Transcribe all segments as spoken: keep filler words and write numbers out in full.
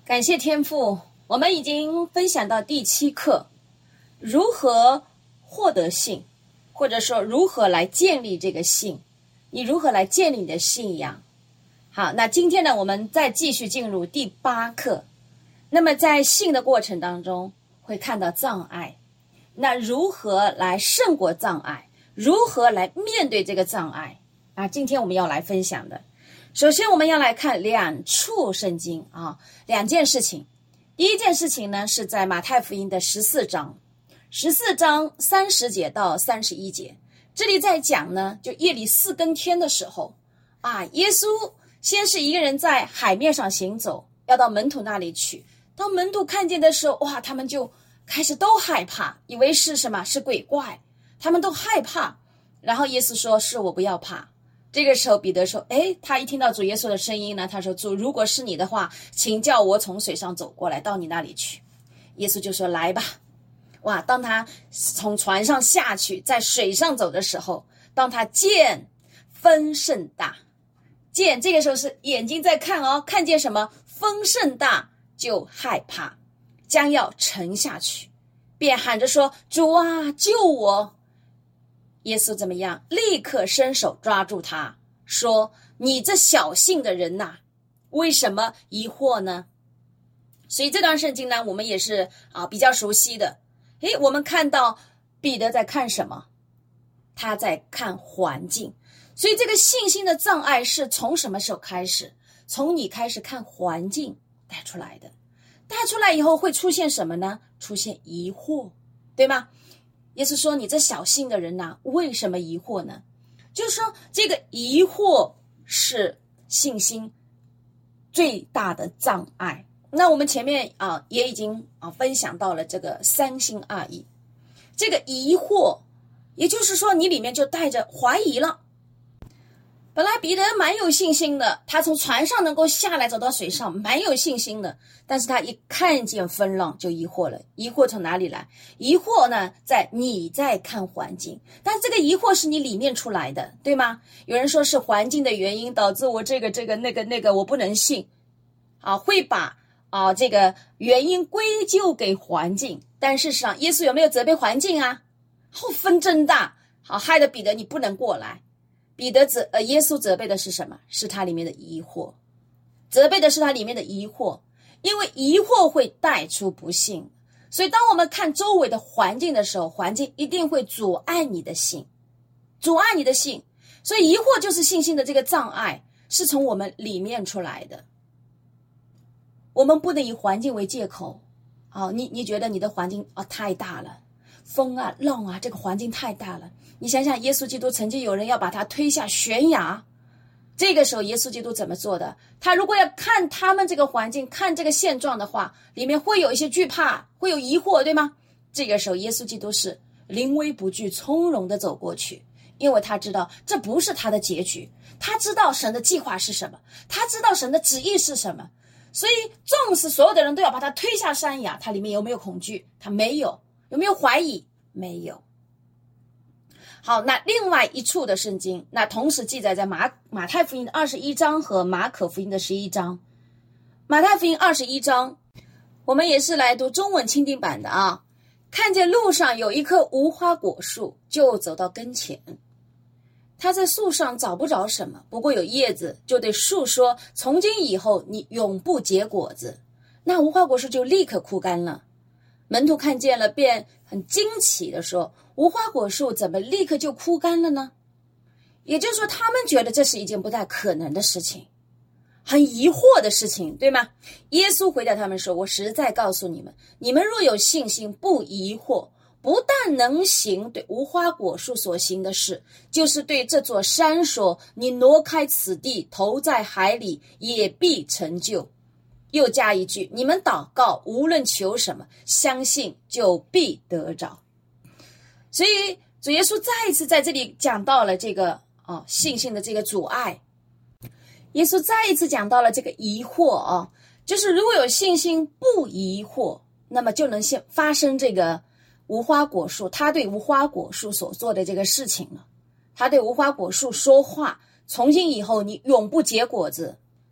感谢天父，我们已经分享到第七课，如何获得信，或者说如何来建立这个信，你如何来建立你的信仰。好，那今天呢，我们再继续进入第八课。那么在信的过程当中会看到障碍，那如何来胜过障碍，如何来面对这个障碍啊？今天我们要来分享的，首先我们要来看两处圣经啊，两件事情。第一件事情呢，是在马太福音的十四章，十四章三十节到三十一节，这里在讲呢，就夜里四更天的时候啊，耶稣先是一个人在海面上行走，要到门徒那里去。当门徒看见的时候，哇，他们就开始都害怕，以为是什么？是鬼怪，他们都害怕。然后耶稣说：“是我，不要怕。”这个时候彼得说：“诶，他一听到主耶稣的声音呢，他说：主，如果是你的话，请叫我从水上走过来，到你那里去。”耶稣就说：“来吧。”哇，当他从船上下去，在水上走的时候，当他见风甚大，见这个时候是眼睛在看哦，看见什么？风甚大，就害怕，将要沉下去，便喊着说：“主啊，救我！”耶稣怎么样？立刻伸手抓住他，说：“你这小信的人呐、啊，为什么疑惑呢？”所以这段圣经呢，我们也是啊比较熟悉的。诶，我们看到彼得在看什么？他在看环境。所以这个信心的障碍是从什么时候开始？从你开始看环境带出来的。带出来以后会出现什么呢？出现疑惑，对吗？耶稣说：“你这小信的人呐、啊，为什么疑惑呢？”就是说，这个疑惑是信心最大的障碍。那我们前面啊也已经啊分享到了这个三心二意，这个疑惑，也就是说你里面就带着怀疑了。本来彼得蛮有信心的，他从船上能够下来走到水上，蛮有信心的，但是他一看见风浪就疑惑了。疑惑从哪里来？疑惑呢，在你在看环境，但这个疑惑是你里面出来的，对吗？有人说是环境的原因导致我这个这个那个那个我不能信啊，会把啊这个原因归咎给环境，但事实上耶稣有没有责备环境啊？后风真大，好害得彼得你不能过来。彼得责呃，耶稣责备的是什么？是他里面的疑惑，责备的是他里面的疑惑，因为疑惑会带出不信。所以当我们看周围的环境的时候，环境一定会阻碍你的信，阻碍你的信。所以疑惑就是信心的这个障碍，是从我们里面出来的。我们不能以环境为借口啊、哦！你你觉得你的环境啊、哦、太大了，风啊浪啊，这个环境太大了。你想想，耶稣基督曾经有人要把他推下悬崖，这个时候耶稣基督怎么做的？他如果要看他们这个环境，看这个现状的话，里面会有一些惧怕，会有疑惑，对吗？这个时候耶稣基督是临危不惧，从容的走过去，因为他知道这不是他的结局，他知道神的计划是什么，他知道神的旨意是什么。所以纵使所有的人都要把他推下山崖，他里面有没有恐惧？他没有。有没有怀疑？没有。好，那另外一处的圣经，那同时记载在马马太福音的二十一章和马可福音的十一章。马太福音二十一章，我们也是来读中文钦定版的啊。看见路上有一棵无花果树，就走到跟前。他在树上找不着什么，不过有叶子，就对树说：“从今以后，你永不结果子。”那无花果树就立刻枯干了。门徒看见了，便很惊奇的说：“无花果树怎么立刻就枯干了呢？”也就是说，他们觉得这是一件不太可能的事情，很疑惑的事情，对吗？耶稣回答他们说：“我实在告诉你们，你们若有信心，不疑惑，不但能行对无花果树所行的事，就是对这座山说：你挪开此地，投在海里，也必成就。”又加一句：“你们祷告，无论求什么，相信就必得着。”所以主耶稣再一次在这里讲到了这个啊信心的这个阻碍。耶稣再一次讲到了这个疑惑啊，就是如果有信心不疑惑，那么就能现发生这个无花果树他对无花果树所做的这个事情了。他对无花果树说话：“从今以后，你永不结果子。”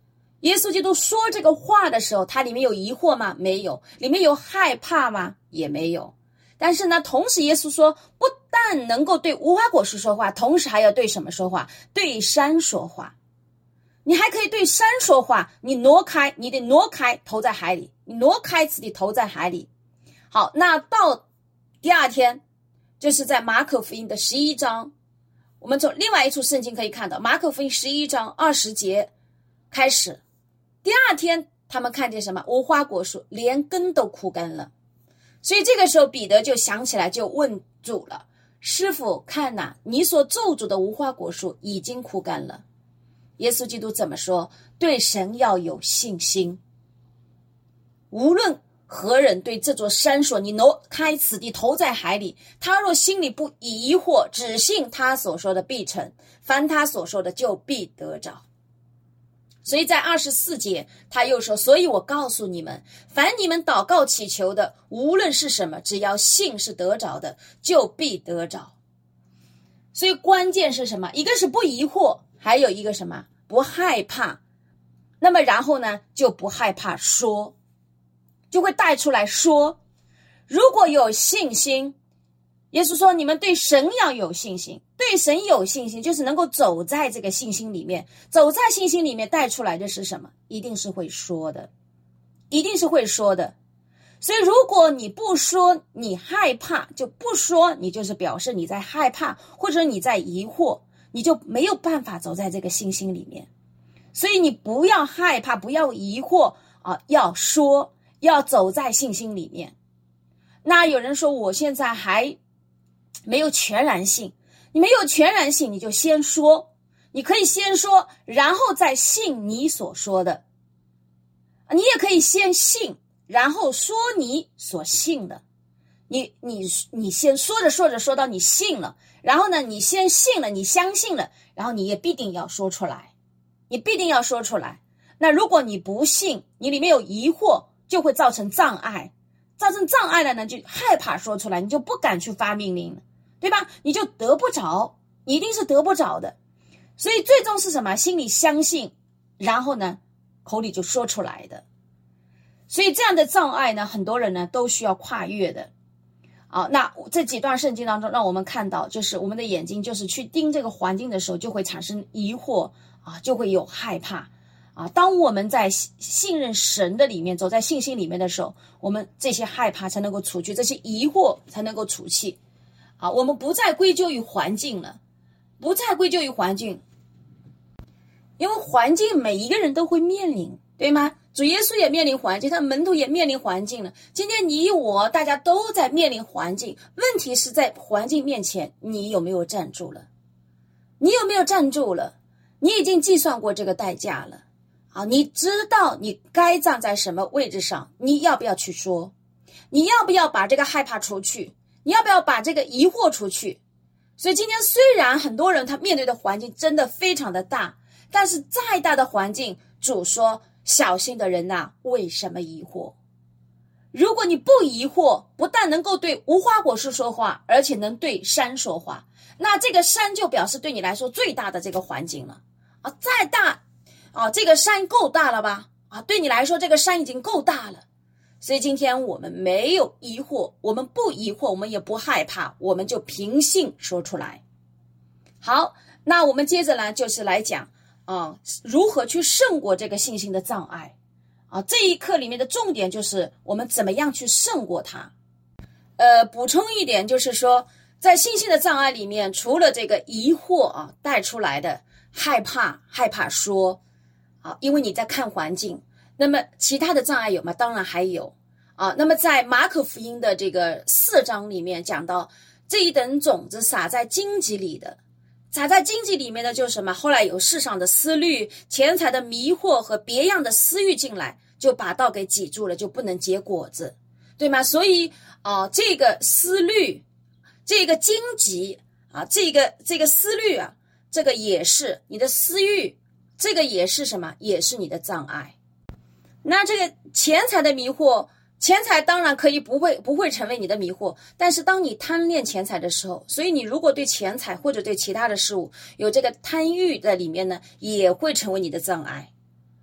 耶稣基督说这个话的时候，他里面有疑惑吗？没有。里面有害怕吗？也没有。但是呢，同时耶稣说，不但能够对无花果树说话，同时还要对什么说话？对山说话。你还可以对山说话，你挪开，你得挪开，投在海里，你挪开此地，投在海里。好，那到第二天，就是在马可福音的十一章，我们从另外一处圣经可以看到，马可福音十一章二十节开始，第二天他们看见什么？无花果树连根都枯干了。所以这个时候彼得就想起来，就问主了，师父，看哪，你所咒诅的无花果树已经枯干了。耶稣基督怎么说？对神要有信心。无论何人对这座山说，你挪开此地，投在海里，他若心里不疑惑，只信他所说的必成，凡他所说的就必得着。所以在二十四节他又说，所以我告诉你们，凡你们祷告祈求的，无论是什么，只要信是得着的，就必得着。所以关键是什么？一个是不疑惑，还有一个什么？不害怕。那么然后呢，就不害怕说，就会带出来说。如果有信心，耶稣说你们对神要有信心，对神有信心就是能够走在这个信心里面，走在信心里面带出来的是什么？一定是会说的，一定是会说的。所以如果你不说，你害怕，就不说，你就是表示你在害怕，或者你在疑惑，你就没有办法走在这个信心里面。所以你不要害怕，不要疑惑啊，要说，要走在信心里面。那有人说我现在还没有全然信，你没有全然信，你就先说，你可以先说，然后再信你所说的。你也可以先信，然后说你所信的。你你你先说着说着说到你信了，然后呢，你先信了，你相信了，然后你也必定要说出来，你必定要说出来。那如果你不信，你里面有疑惑，就会造成障碍，造成障碍了呢，就害怕说出来，你就不敢去发命令了，对吧？你就得不着，你一定是得不着的。所以最终是什么？心里相信，然后呢，口里就说出来的。所以这样的障碍呢，很多人呢都需要跨越的。啊，那这几段圣经当中，让我们看到，就是我们的眼睛就是去盯这个环境的时候，就会产生疑惑啊，就会有害怕啊。当我们在信任神的里面，走在信心里面的时候，我们这些害怕才能够除去，这些疑惑才能够除去啊。我们不再归咎于环境了，不再归咎于环境，因为环境每一个人都会面临，对吗？主耶稣也面临环境，他门徒也面临环境了。今天你我大家都在面临环境，问题是在环境面前，你有没有站住了？你有没有站住了？你已经计算过这个代价了啊！你知道你该站在什么位置上？你要不要去说？你要不要把这个害怕除去？你要不要把这个疑惑除去？所以今天虽然很多人他面对的环境真的非常的大，但是再大的环境，主说小心的人呐，为什么疑惑？如果你不疑惑，不但能够对无花果树说话，而且能对山说话，那这个山就表示对你来说最大的这个环境了啊！再大啊，这个山够大了吧？啊，对你来说这个山已经够大了。所以今天我们没有疑惑，我们不疑惑，我们也不害怕，我们就凭信说出来。好，那我们接着呢，就是来讲啊，如何去胜过这个信心的障碍啊？这一课里面的重点就是我们怎么样去胜过它。呃，补充一点就是说，在信心的障碍里面，除了这个疑惑啊带出来的害怕，害怕说啊，因为你在看环境，那么其他的障碍有吗？当然还有啊。那么在马可福音的这个四章里面讲到，这一等种子撒在荆棘里的。撒在荆棘里面的就是什么？后来有世上的思虑、钱财的迷惑和别样的私欲进来，就把道给挤住了，就不能结果子，对吗？所以啊、呃，这个思虑，这个荆棘啊，这个这个思虑啊，这个也是你的私欲，这个也是什么？也是你的障碍。那这个钱财的迷惑。钱财当然可以不会不会成为你的迷惑，但是当你贪恋钱财的时候，所以你如果对钱财或者对其他的事物有这个贪欲在里面呢，也会成为你的障碍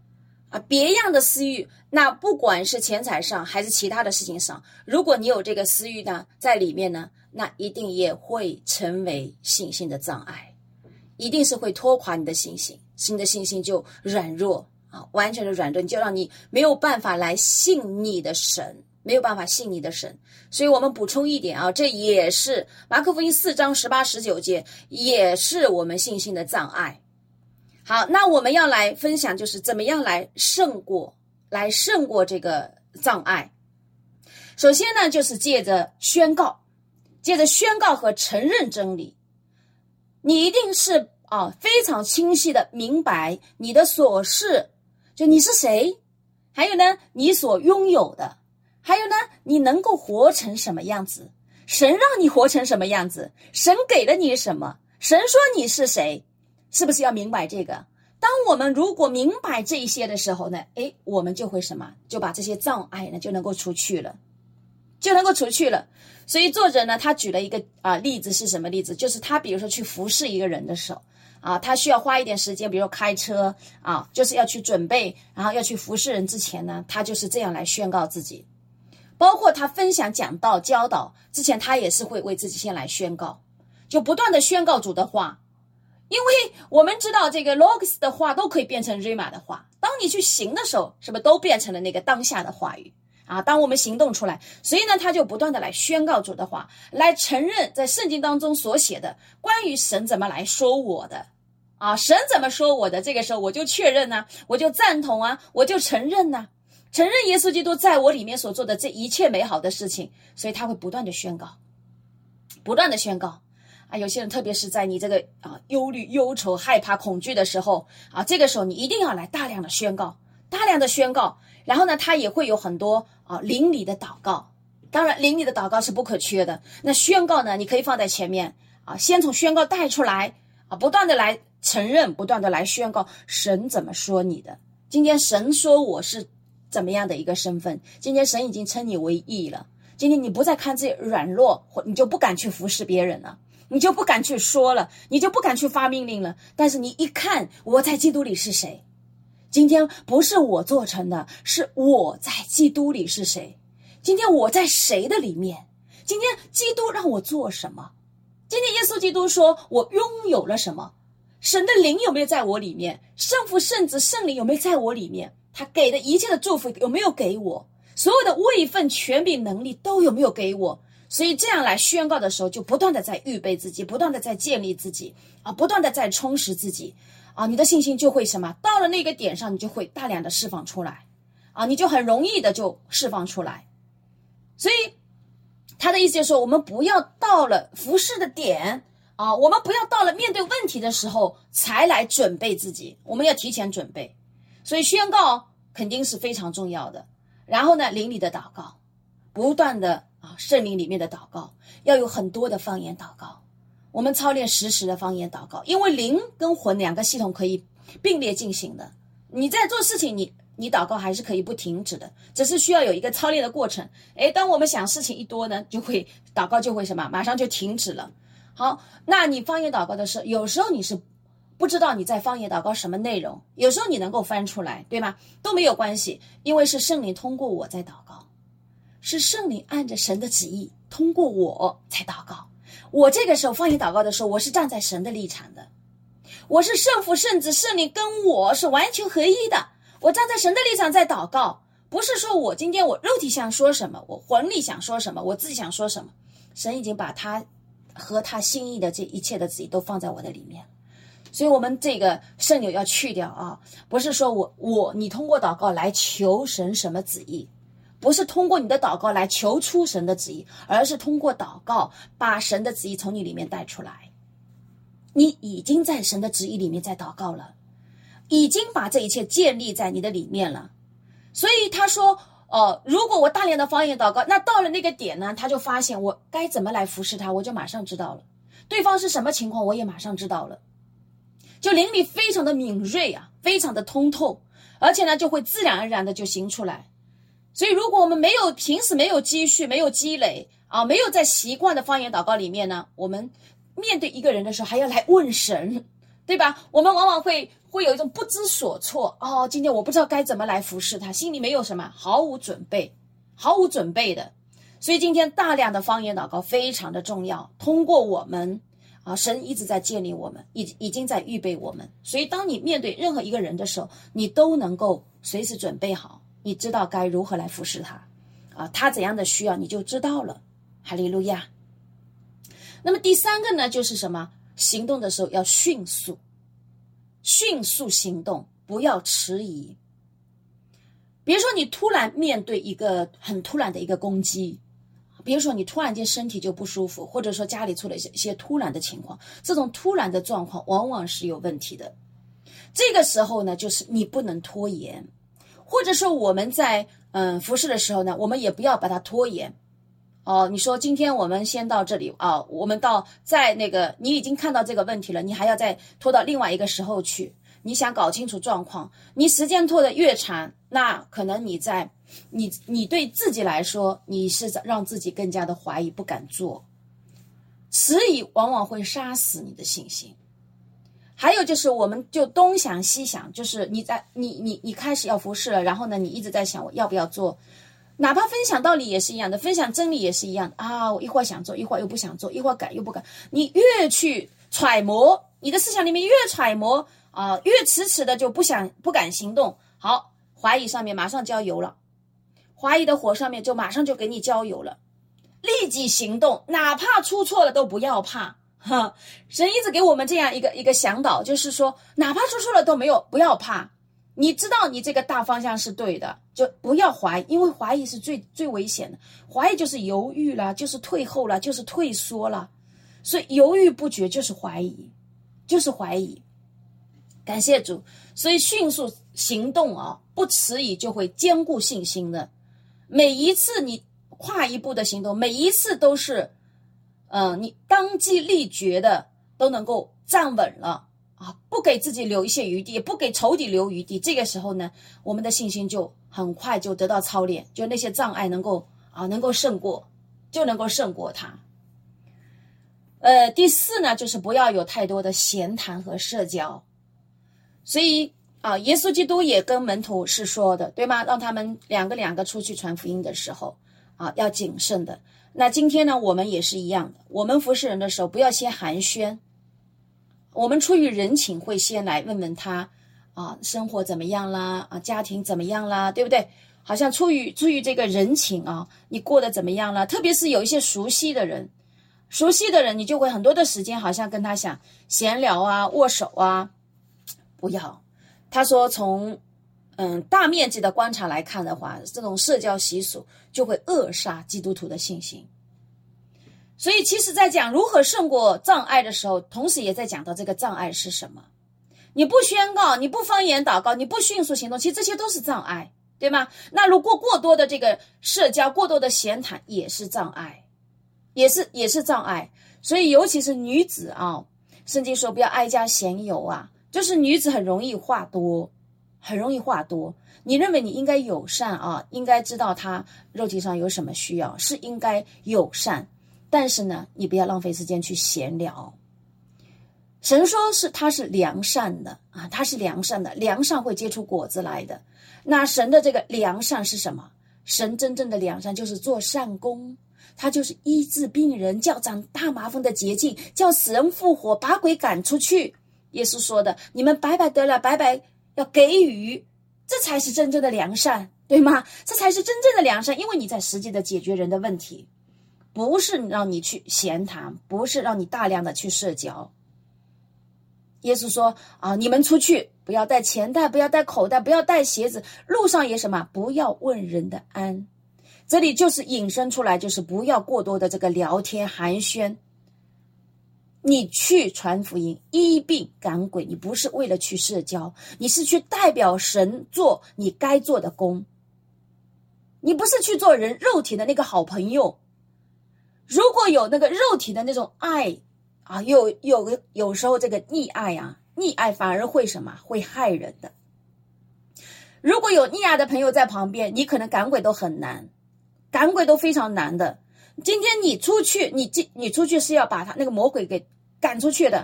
啊，别样的私欲，那不管是钱财上还是其他的事情上，如果你有这个私欲呢，在里面呢，那一定也会成为信心的障碍，一定是会拖垮你的信心，使你的信心就软弱啊，完全的软弱，你就让你没有办法来信你的神，没有办法信你的神。所以我们补充一点啊，这也是马可福音四章十八十九节，也是我们信心的障碍。好，那我们要来分享，就是怎么样来胜过，来胜过这个障碍。首先呢，就是借着宣告，借着宣告和承认真理。你一定是啊非常清晰的明白你的所是，就你是谁，还有呢你所拥有的，还有呢你能够活成什么样子，神让你活成什么样子，神给了你什么，神说你是谁，是不是要明白这个？当我们如果明白这一些的时候呢，诶，我们就会什么，就把这些障碍呢就能够除去了，就能够除去了。所以作者呢，他举了一个啊例子，是什么例子？就是他比如说去服侍一个人的时候啊，他需要花一点时间，比如说开车啊，就是要去准备，然后要去服侍人之前呢，他就是这样来宣告自己。包括他分享讲道教导之前，他也是会为自己先来宣告，就不断的宣告主的话。因为我们知道这个 logos 的话都可以变成 rhema 的话，当你去行的时候，是不是都变成了那个当下的话语啊？当我们行动出来，所以呢，他就不断的来宣告主的话，来承认在圣经当中所写的关于神怎么来说我的啊，神怎么说我的，这个时候我就确认啊，我就赞同啊，我就承认啊，承认耶稣基督在我里面所做的这一切美好的事情，所以他会不断的宣告，不断的宣告。啊，有些人特别是在你这个啊忧虑、忧愁、害怕、恐惧的时候啊，这个时候你一定要来大量的宣告，大量的宣告。然后呢，他也会有很多啊灵里的祷告，当然灵里的祷告是不可缺的。那宣告呢，你可以放在前面啊，先从宣告带出来啊，不断的来承认，不断的来宣告神怎么说你的。今天神说我是怎么样的一个身份，今天神已经称你为义了，今天你不再看自己软弱，你就不敢去服侍别人了，你就不敢去说了，你就不敢去发命令了。但是你一看我在基督里是谁，今天不是我做成的，是我在基督里是谁。今天我在谁的里面，今天基督让我做什么，今天耶稣基督说我拥有了什么，神的灵有没有在我里面，圣父圣子圣灵有没有在我里面，他给的一切的祝福有没有给我，所有的位分权柄能力都有没有给我。所以这样来宣告的时候，就不断的在预备自己，不断的在建立自己啊，不断的在充实自己啊，你的信心就会什么，到了那个点上，你就会大量的释放出来啊，你就很容易的就释放出来。所以他的意思就是说，我们不要到了服侍的点啊，我们不要到了面对问题的时候才来准备自己，我们要提前准备。所以宣告肯定是非常重要的。然后呢，灵里的祷告，不断的啊，圣灵里面的祷告，要有很多的方言祷告。我们操练实时的方言祷告，因为灵跟魂两个系统可以并列进行的。你在做事情，你你祷告还是可以不停止的，只是需要有一个操练的过程。诶，当我们想事情一多呢，就会祷告就会什么，马上就停止了。好，那你方言祷告的时候，有时候你是不知道你在方言祷告什么内容，有时候你能够翻出来，对吗？都没有关系，因为是圣灵通过我在祷告。是圣灵按着神的旨意通过我才祷告。我这个时候方言祷告的时候，我是站在神的立场的，我是圣父圣子圣灵跟我是完全合一的，我站在神的立场在祷告，不是说我今天我肉体想说什么，我魂力想说什么，我自己想说什么，神已经把他和他心意的这一切的旨意都放在我的里面。所以我们这个圣灵要去掉啊，不是说我我你通过祷告来求神什么旨意，不是通过你的祷告来求出神的旨意，而是通过祷告把神的旨意从你里面带出来。你已经在神的旨意里面在祷告了，已经把这一切建立在你的里面了。所以他说呃，如果我大量的方言祷告，那到了那个点呢，他就发现我该怎么来服侍他，我就马上知道了，对方是什么情况我也马上知道了，就灵力非常的敏锐啊，非常的通透，而且呢就会自然而然的就行出来。所以如果我们没有平时没有积蓄，没有积累啊，没有在习惯的方言祷告里面呢，我们面对一个人的时候还要来问神， 对吧？我们往往会会有一种不知所措，哦，今天我不知道该怎么来服侍他，心里没有什么，毫无准备，毫无准备的。所以今天大量的方言祷告非常的重要，通过我们啊，神一直在建立我们，已已经在预备我们。所以当你面对任何一个人的时候，你都能够随时准备好，你知道该如何来服侍他啊，他怎样的需要你就知道了。哈利路亚。那么第三个呢，就是什么？行动的时候要迅速，迅速行动，不要迟疑。比如说你突然面对一个很突然的一个攻击，比如说你突然间身体就不舒服，或者说家里出了一些一些突然的情况，这种突然的状况往往是有问题的。这个时候呢，就是你不能拖延，或者说我们在嗯服侍的时候呢，我们也不要把它拖延。哦，你说今天我们先到这里啊，我们到在那个你已经看到这个问题了，你还要再拖到另外一个时候去，你想搞清楚状况，你时间拖得越长，那可能你在你你对自己来说，你是让自己更加的怀疑，不敢做。迟疑往往会杀死你的信心。还有就是我们就东想西想，就是你在你你你开始要服侍了，然后呢你一直在想我要不要做。哪怕分享道理也是一样的，分享真理也是一样的啊！我一会儿想做，一会儿又不想做，一会儿改又不改。你越去揣摩，你的思想里面越揣摩啊，越迟迟的就不想不敢行动。好，怀疑上面马上浇油了，怀疑的火上面就马上就给你浇油了，立即行动，哪怕出错了都不要怕哈！神一直给我们这样一个一个向导，就是说，哪怕出错了都没有，不要怕。你知道你这个大方向是对的，就不要怀疑，因为怀疑是最最危险的。怀疑就是犹豫了，就是退后了，就是退缩了。所以犹豫不决就是怀疑，就是怀疑。感谢主，所以迅速行动啊，不迟疑就会坚固信心的。每一次你跨一步的行动，每一次都是，嗯、呃，你当机立决的，都能够站稳了。啊，不给自己留一些余地，也不给仇敌留余地，这个时候呢，我们的信心就很快就得到操练，就那些障碍能够啊能够胜过，就能够胜过它。呃，第四呢，就是不要有太多的闲谈和社交。所以啊，耶稣基督也跟门徒是说的，对吗？让他们两个两个出去传福音的时候啊，要谨慎的。那今天呢，我们也是一样的，我们服侍人的时候，不要先寒暄。我们出于人情会先来问问他啊，生活怎么样啦，啊，家庭怎么样啦，对不对？好像出于出于这个人情啊，你过得怎么样了？特别是有一些熟悉的人，熟悉的人你就会很多的时间好像跟他想闲聊啊，握手啊。不要，他说从嗯大面积的观察来看的话，这种社交习俗就会扼杀基督徒的信心。所以其实在讲如何胜过障碍的时候，同时也在讲到这个障碍是什么。你不宣告，你不方言祷告，你不迅速行动，其实这些都是障碍，对吗？那如果过多的这个社交，过多的闲谈也是障碍，也是也是障碍。所以尤其是女子啊，圣经说不要爱家闲游啊，就是女子很容易话多，很容易话多。你认为你应该友善啊，应该知道她肉体上有什么需要，是应该友善。但是呢，你不要浪费时间去闲聊。神说是他是良善的啊，他是良善的，良善会结出果子来的。那神的这个良善是什么？神真正的良善就是做善工，他就是医治病人，叫长大麻风的洁净，叫死人复活，把鬼赶出去。耶稣说的，你们白白得了，白白要给予，这才是真正的良善，对吗？这才是真正的良善，因为你在实际的解决人的问题。不是让你去闲谈，不是让你大量的去社交。耶稣说啊，你们出去不要带钱袋，不要带口袋，不要带鞋子，路上也什么，不要问人的安。这里就是引申出来，就是不要过多的这个聊天寒暄。你去传福音、医病赶鬼，你不是为了去社交，你是去代表神做你该做的工。你不是去做人肉体的那个好朋友。如果有那个肉体的那种爱啊，有有有时候这个溺爱啊，溺爱反而会什么？会害人的。如果有溺爱的朋友在旁边，你可能赶鬼都很难，赶鬼都非常难的。今天你出去，你你出去是要把他那个魔鬼给赶出去的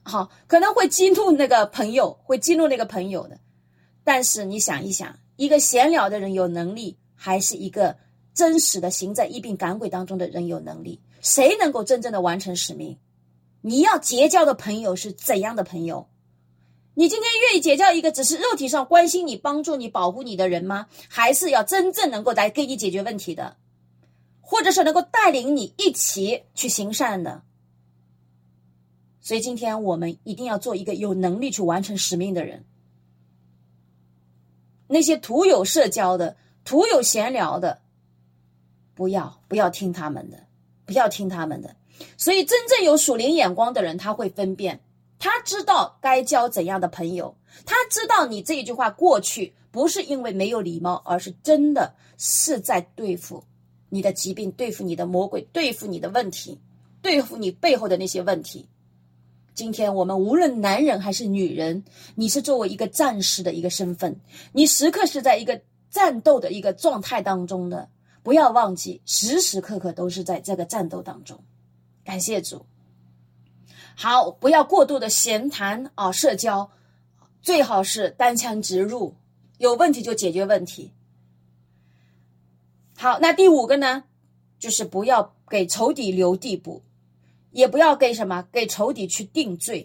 好，可能会激怒那个朋友，会激怒那个朋友的。但是你想一想，一个闲聊的人有能力，还是一个真实的行在一并赶鬼当中的人有能力？谁能够真正的完成使命？你要结交的朋友是怎样的朋友？你今天愿意结交一个只是肉体上关心你、帮助你、保护你的人吗？还是要真正能够来给你解决问题的，或者是能够带领你一起去行善的？所以今天我们一定要做一个有能力去完成使命的人。那些徒有社交的、徒有闲聊的，不要不要听他们的，不要听他们的。所以真正有属灵眼光的人，他会分辨，他知道该交怎样的朋友，他知道你这一句话过去不是因为没有礼貌，而是真的是在对付你的疾病，对付你的魔鬼，对付你的问题，对付你背后的那些问题。今天我们无论男人还是女人，你是作为一个战士的一个身份，你时刻是在一个战斗的一个状态当中的，不要忘记时时刻刻都是在这个战斗当中。感谢主。好，不要过度的闲谈啊，社交最好是单枪直入，有问题就解决问题。好，那第五个呢，就是不要给仇敌留地步，也不要给什么给仇敌去定罪。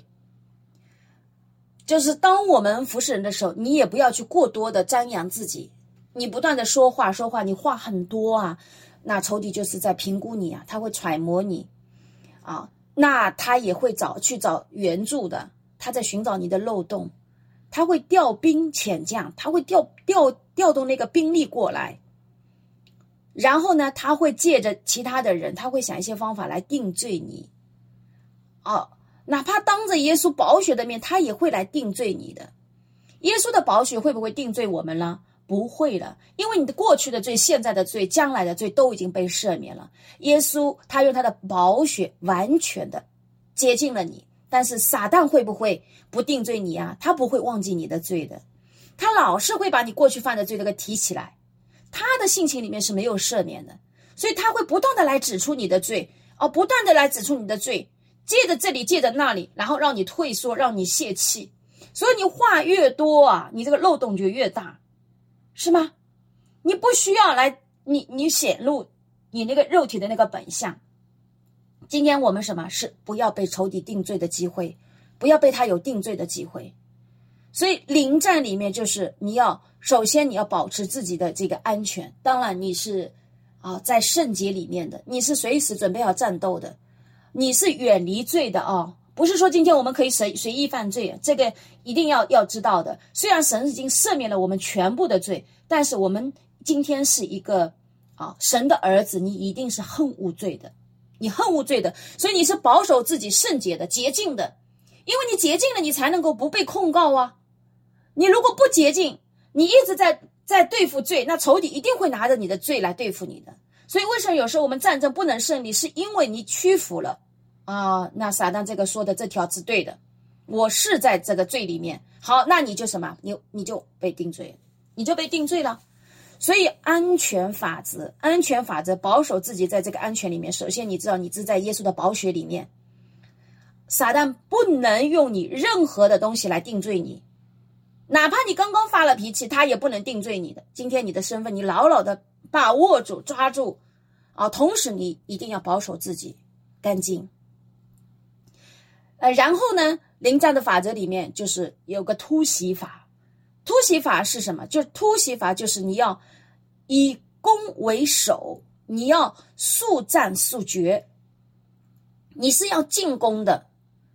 就是当我们服侍人的时候，你也不要去过多的张扬自己，你不断的说话说话，你话很多啊，那仇敌就是在评估你啊，他会揣摩你啊，那他也会找去找援助的，他在寻找你的漏洞，他会调兵遣将，他会调调调动那个兵力过来，然后呢，他会借着其他的人，他会想一些方法来定罪你。哦，哪怕当着耶稣宝血的面，他也会来定罪你的。耶稣的宝血会不会定罪我们呢？不会了，因为你的过去的罪、现在的罪、将来的罪都已经被赦免了。耶稣他用他的宝血完全的接近了你，但是撒旦会不会不定罪你啊？他不会忘记你的罪的，他老是会把你过去犯的罪都给提起来，他的性情里面是没有赦免的，所以他会不断的来指出你的罪，哦，不断的来指出你的罪，借着这里借着那里，然后让你退缩，让你泄气。所以你话越多啊，你这个漏洞就越大，是吗？你不需要来你你显露你那个肉体的那个本相。今天我们什么是不要被仇敌定罪的机会，不要被他有定罪的机会。所以临战里面就是你要首先你要保持自己的这个安全，当然你是啊在圣洁里面的，你是随时准备要战斗的，你是远离罪的啊，不是说今天我们可以随随意犯罪，这个一定要要知道的。虽然神已经赦免了我们全部的罪，但是我们今天是一个啊神的儿子，你一定是恨恶罪的，你恨恶罪的，所以你是保守自己圣洁的、洁净的，因为你洁净了，你才能够不被控告啊。你如果不洁净，你一直在在对付罪，那仇敌一定会拿着你的罪来对付你的。所以为什么有时候我们战争不能胜利，是因为你屈服了啊。那撒旦这个说的这条是对的，我是在这个罪里面，好，那你就什么，你你就被定罪，你就被定罪了。所以安全法则，安全法则，保守自己在这个安全里面。首先你知道你是在耶稣的宝血里面，撒旦不能用你任何的东西来定罪你，哪怕你刚刚发了脾气，他也不能定罪你的。今天你的身份你牢牢的把握住抓住啊，同时你一定要保守自己干净。呃，然后呢，临战的法则里面就是有个突袭法。突袭法是什么？就是突袭法就是你要以攻为守，你要速战速决，你是要进攻的，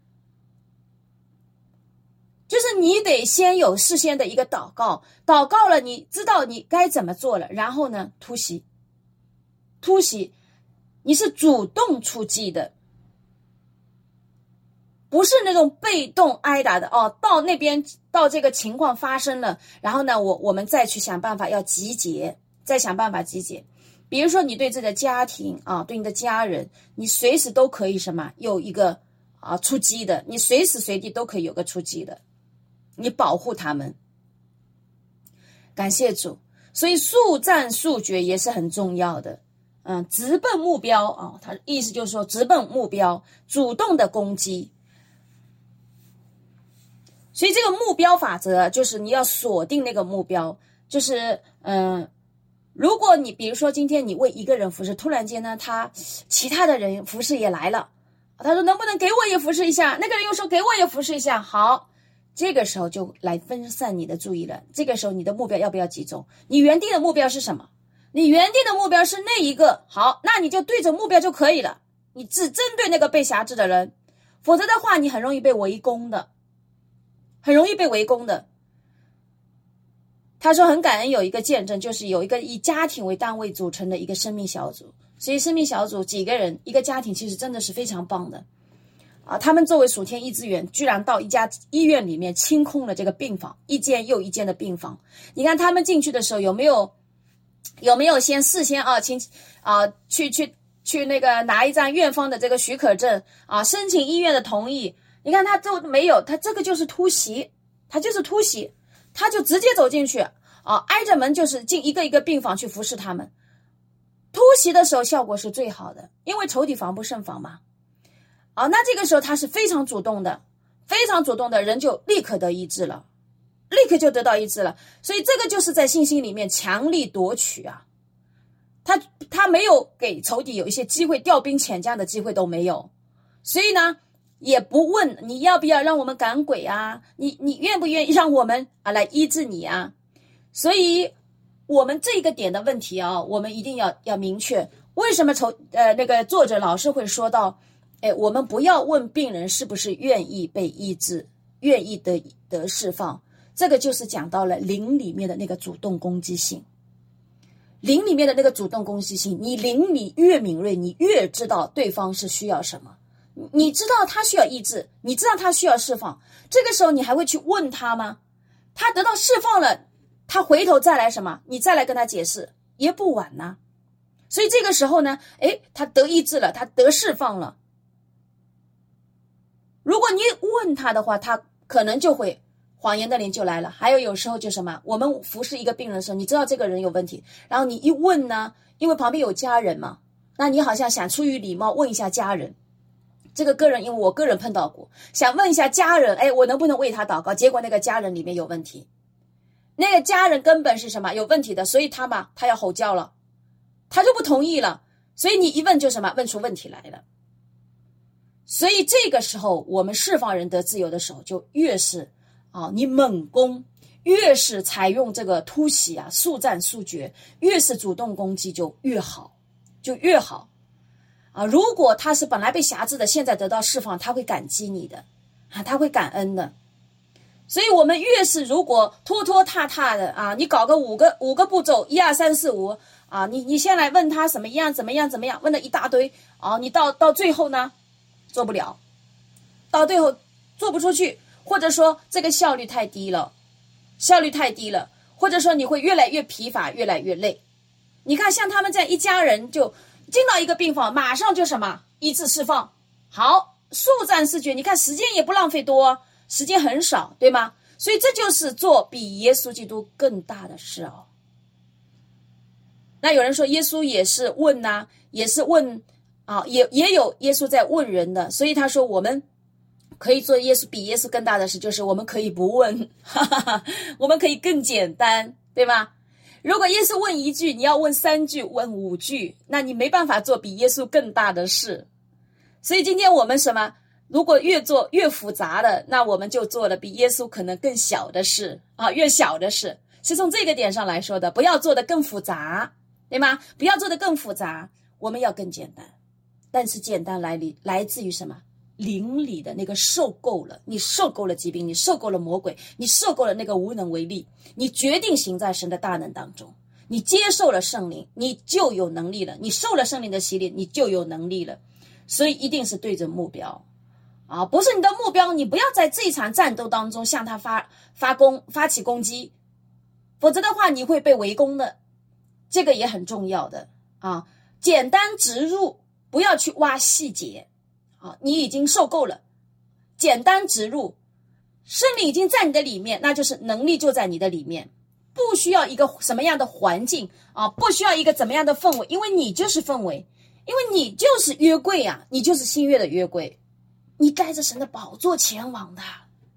就是你得先有事先的一个祷告，祷告了你知道你该怎么做了，然后呢突袭，突袭你是主动出击的，不是那种被动挨打的哦。到那边到这个情况发生了，然后呢，我我们再去想办法要集结，再想办法集结。比如说你对自己的家庭啊，对你的家人，你随时都可以什么有一个啊出击的，你随时随地都可以有个出击的，你保护他们。感谢主，所以速战速决也是很重要的。嗯，直奔目标啊，他意思就是说直奔目标，主动的攻击。 所以这个目标法则就是你要锁定那个目标，就是嗯、呃，如果你比如说今天你为一个人服侍，突然间呢他其他的人服侍也来了，他说能不能给我也服侍一下，那个人又说给我也服侍一下，好，这个时候就来分散你的注意了。这个时候你的目标要不要集中？你原定的目标是什么？你原定的目标是那一个，好，那你就对着目标就可以了，你只针对那个被辖制的人，否则的话你很容易被围攻的，很容易被围攻的。他说很感恩有一个见证，就是有一个以家庭为单位组成的一个生命小组，所以生命小组几个人一个家庭其实真的是非常棒的啊！他们作为属天医资源，居然到一家医院里面清空了这个病房，一间又一间的病房。你看他们进去的时候有没有有没有先事先啊，请啊去去去那个拿一张院方的这个许可证啊，申请医院的同意？你看他都没有，他这个就是突袭，他就是突袭，他就直接走进去啊，挨着门就是进一个一个病房去服侍他们。突袭的时候效果是最好的，因为仇敌防不胜防嘛。啊，那这个时候他是非常主动的，非常主动的，人就立刻得医治了，立刻就得到医治了。所以这个就是在信心里面强力夺取啊，他他没有给仇敌有一些机会调兵遣将的机会都没有，所以呢也不问你要不要让我们赶鬼啊，你你愿不愿意让我们啊来医治你啊。所以我们这个点的问题啊，我们一定要要明确，为什么仇呃那个作者老是会说到，哎，我们不要问病人是不是愿意被医治，愿意得得释放，这个就是讲到了灵里面的那个主动攻击性。灵里面的那个主动攻击性，你灵你越敏锐，你越知道对方是需要什么，你知道他需要医治，你知道他需要释放，这个时候你还会去问他吗？他得到释放了，他回头再来什么？你再来跟他解释也不晚呢。所以这个时候呢，诶，他得医治了，他得释放了。如果你问他的话，他可能就会谎言的灵就来了。还有有时候就什么，我们服侍一个病人的时候，你知道这个人有问题，然后你一问呢，因为旁边有家人嘛，那你好像想出于礼貌问一下家人。这个个人因为我个人碰到过，想问一下家人，哎，我能不能为他祷告？结果那个家人里面有问题，那个家人根本是什么有问题的，所以他嘛，他要吼叫了，他就不同意了，所以你一问就什么问出问题来了。所以这个时候我们释放人得自由的时候，就越是啊你猛攻，越是采用这个突袭啊，速战速决，越是主动攻击就越好，就越好啊！如果他是本来被辖制的，现在得到释放，他会感激你的啊，他会感恩的。所以我们越是如果拖拖沓沓的啊，你搞个五个五个步骤，一二三四五啊，你你先来问他怎么样怎么样怎么样，问了一大堆啊，你到到最后呢做不了，到最后做不出去，或者说这个效率太低了，效率太低了，或者说你会越来越疲乏，越来越累。你看像他们这样一家人就进到一个病房，马上就什么医治释放，好，速战速决，你看时间也不浪费多，时间很少，对吗？所以这就是做比耶稣基督更大的事哦。那有人说耶稣也是问啊，也是问啊，也也有耶稣在问人的，所以他说我们可以做耶稣比耶稣更大的事，就是我们可以不问，哈哈哈，我们可以更简单，对吧？如果耶稣问一句，你要问三句，问五句，那你没办法做比耶稣更大的事。所以今天我们什么？如果越做越复杂的，那我们就做了比耶稣可能更小的事啊，越小的事。是从这个点上来说的，不要做得更复杂，对吗？不要做得更复杂，我们要更简单。但是简单来里来自于什么？灵里的那个受够了，你受够了疾病，你受够了魔鬼，你受够了那个无能为力，你决定行在神的大能当中，你接受了圣灵，你就有能力了，你受了圣灵的洗礼，你就有能力了。所以一定是对着目标啊，不是你的目标，你不要在这一场战斗当中向他发发攻发起攻击，否则的话你会被围攻的，这个也很重要的啊。简单直入，不要去挖细节啊，你已经受够了，简单直入，圣灵已经在你的里面，那就是能力就在你的里面，不需要一个什么样的环境啊，不需要一个怎么样的氛围，因为你就是氛围，因为你就是约柜啊，你就是新约的约柜，你带着神的宝座前往的，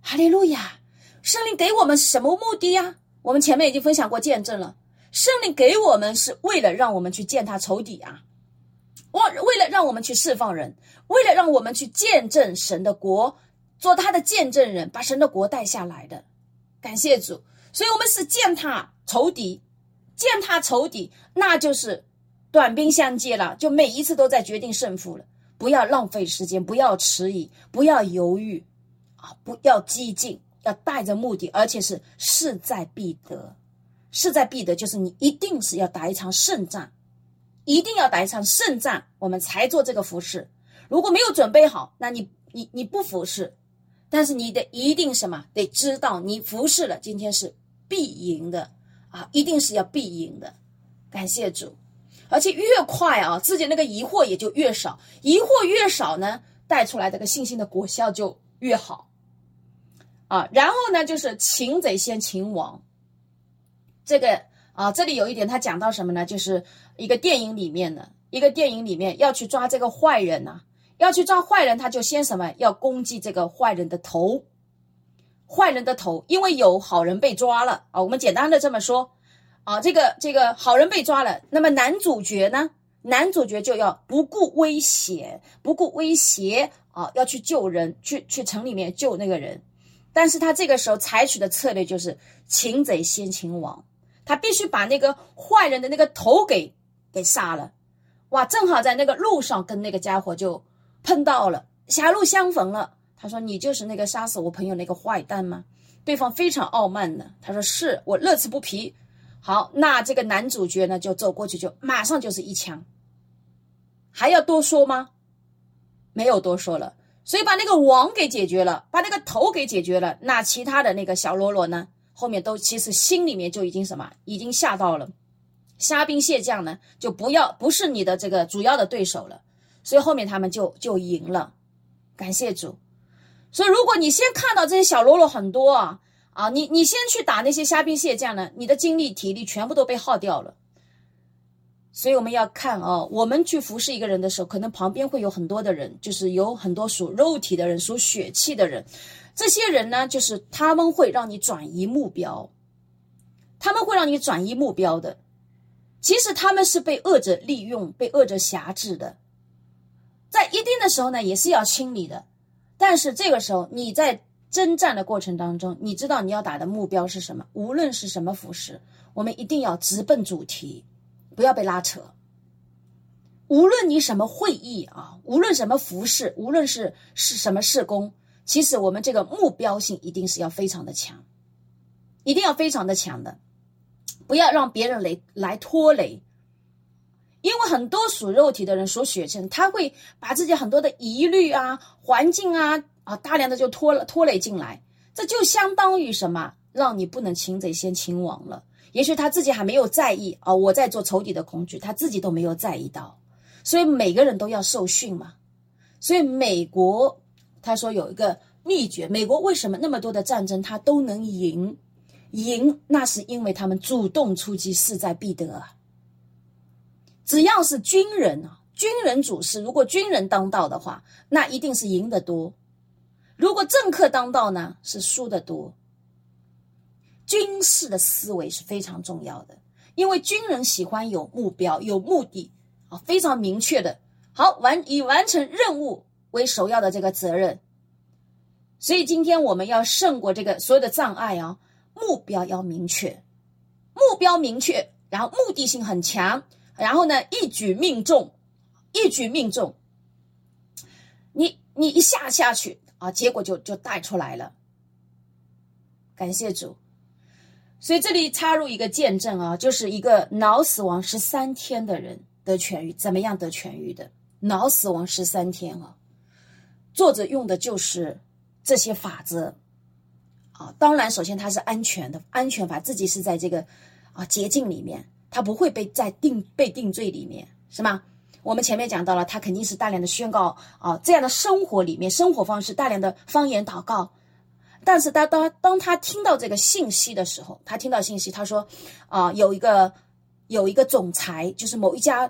哈利路亚！圣灵给我们是什么目的呀？我们前面已经分享过见证了，圣灵给我们是为了让我们去践踏仇敌啊，为了让我们去释放人，为了让我们去见证神的国，做他的见证人，把神的国带下来的。感谢主！所以我们是践踏仇敌，践踏仇敌，那就是短兵相接了，就每一次都在决定胜负了。不要浪费时间，不要迟疑，不要犹豫啊，不要激进，要带着目的，而且是势在必得。势在必得就是你一定是要打一场胜仗，一定要打一场胜仗，我们才做这个服事。如果没有准备好，那你你你不服事，但是你得一定什么？得知道你服事了，今天是必赢的啊，一定是要必赢的。感谢主！而且越快啊，自己那个疑惑也就越少，疑惑越少呢，带出来这个信心的果效就越好啊。然后呢，就是擒贼先擒王。这个啊，这里有一点他讲到什么呢？就是一个电影里面的一个电影里面要去抓这个坏人啊，要去抓坏人，他就先什么？要攻击这个坏人的头，坏人的头，因为有好人被抓了啊。我们简单的这么说。啊，这个这个好人被抓了，那么男主角呢？男主角就要不顾威胁，不顾威胁啊，要去救人，去去城里面救那个人。但是他这个时候采取的策略就是擒贼先擒王，他必须把那个坏人的那个头给给杀了。哇，正好在那个路上跟那个家伙就碰到了，狭路相逢了。他说：“你就是那个杀死我朋友那个坏蛋吗？”对方非常傲慢的，他说：“是，我乐此不疲。”好，那这个男主角呢，就走过去，就马上就是一枪。还要多说吗？没有多说了。所以把那个王给解决了，把那个头给解决了，那其他的那个小喽啰呢，后面都其实心里面就已经什么，已经吓到了。虾兵蟹将呢，就不要不是你的这个主要的对手了，所以后面他们就就赢了。感谢主。所以如果你先看到这些小喽啰很多啊。啊，你你先去打那些虾兵蟹将呢，你的精力体力全部都被耗掉了。所以我们要看啊，我们去服侍一个人的时候，可能旁边会有很多的人，就是有很多属肉体的人，属血气的人。这些人呢，就是他们会让你转移目标，他们会让你转移目标的。其实他们是被恶者利用，被恶者辖制的。在一定的时候呢，也是要清理的。但是这个时候你在征战的过程当中，你知道你要打的目标是什么？无论是什么服事，我们一定要直奔主题，不要被拉扯。无论你什么会议啊，无论什么服事，无论是是什么事工，其实我们这个目标性一定是要非常的强，一定要非常的强的，不要让别人来来拖累。因为很多属肉体的人，属血气，他会把自己很多的疑虑啊、环境啊。啊，大量的就拖了拖累进来，这就相当于什么？让你不能擒贼先擒王了。也许他自己还没有在意啊，我在做仇敌的工具，他自己都没有在意到。所以每个人都要受训嘛。所以美国他说有一个秘诀，美国为什么那么多的战争他都能赢？赢那是因为他们主动出击，势在必得啊。只要是军人啊，军人主事，如果军人当道的话，那一定是赢得多。如果政客当道呢，是输得多。军事的思维是非常重要的，因为军人喜欢有目标、有目的啊，非常明确的。好，完以完成任务为首要的这个责任。所以今天我们要胜过这个所有的障碍啊，目标要明确，目标明确，然后目的性很强，然后呢一举命中，一举命中。你你一下下去。啊，结果就就带出来了，感谢主。所以这里插入一个见证啊，就是一个脑死亡十三天的人得痊愈，怎么样得痊愈的？脑死亡十三天啊，作者用的就是这些法则啊。当然，首先它是安全的，安全法自己是在这个啊捷径里面，它不会被在定被定罪里面，是吗？我们前面讲到了，他肯定是大量的宣告啊，这样的生活里面，生活方式大量的方言祷告。但是当当当他听到这个信息的时候，他听到信息，他说啊，有一个有一个总裁，就是某一家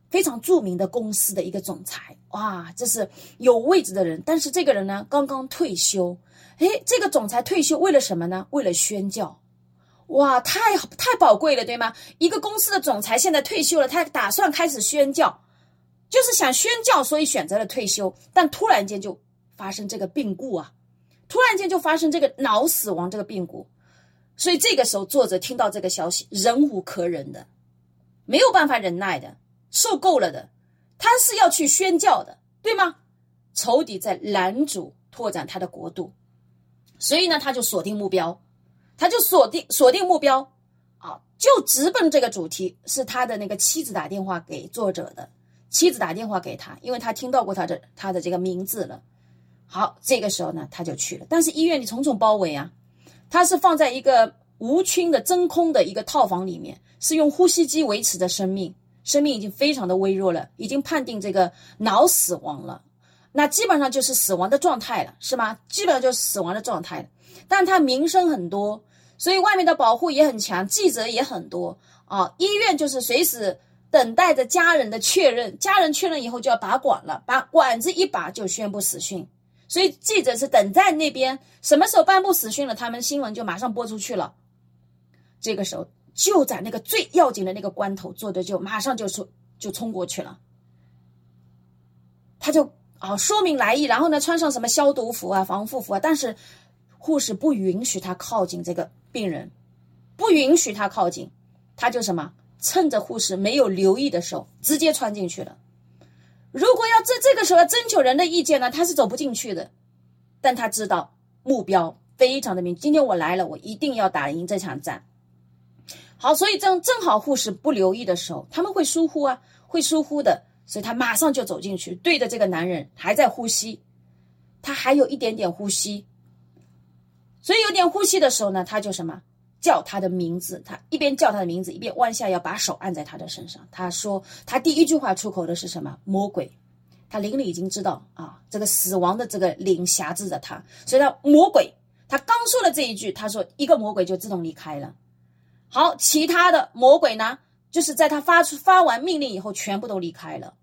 非常著名的公司的一个总裁，哇，这是有位置的人。但是这个人呢，刚刚退休。诶，这个总裁退休为了什么呢？为了宣教。哇，太太宝贵了，对吗？一个公司的总裁现在退休了，他打算开始宣教，就是想宣教，所以选择了退休。但突然间就发生这个病故啊，突然间就发生这个脑死亡这个病故。所以这个时候作者听到这个消息，忍无可忍的，没有办法忍耐的，受够了的，他是要去宣教的，对吗？仇敌在拦阻拓展他的国度，所以呢，他就锁定目标，他就锁定锁定目标啊，就直奔这个主题。是他的那个妻子打电话给作者的，妻子打电话给他，因为他听到过他的他的这个名字了。好，这个时候呢，他就去了，但是医院里重重包围啊，他是放在一个无菌的真空的一个套房里面，是用呼吸机维持着生命，生命已经非常的微弱了，已经判定这个脑死亡了。那基本上就是死亡的状态了，是吗？基本上就是死亡的状态了。但他名声很多，所以外面的保护也很强，记者也很多啊。医院就是随时等待着家人的确认，家人确认以后就要拔管了，把管子一拔就宣布死讯。所以记者是等在那边，什么时候颁布死讯了，他们新闻就马上播出去了。这个时候就在那个最要紧的那个关头，作者就马上就冲就冲过去了。他就啊说明来意，然后呢穿上什么消毒服啊、防护服啊，但是护士不允许他靠近这个病人，不允许他靠近，他就什么趁着护士没有留意的时候，直接穿进去了。如果要这这个时候要征求人的意见呢，他是走不进去的。但他知道目标非常的明，今天我来了，我一定要打赢这场战。好，所以正正好护士不留意的时候，他们会疏忽啊，会疏忽的，所以他马上就走进去，对着这个男人还在呼吸，他还有一点点呼吸，所以有点呼吸的时候呢，他就什么叫他的名字，他一边叫他的名字，一边弯下腰把手按在他的身上。他说他第一句话出口的是什么？魔鬼。他灵里已经知道啊，这个死亡的这个灵辖制着他，所以他魔鬼。他刚说了这一句，他说一个魔鬼就自动离开了。好，其他的魔鬼呢，就是在他发出发完命令以后，全部都离开了，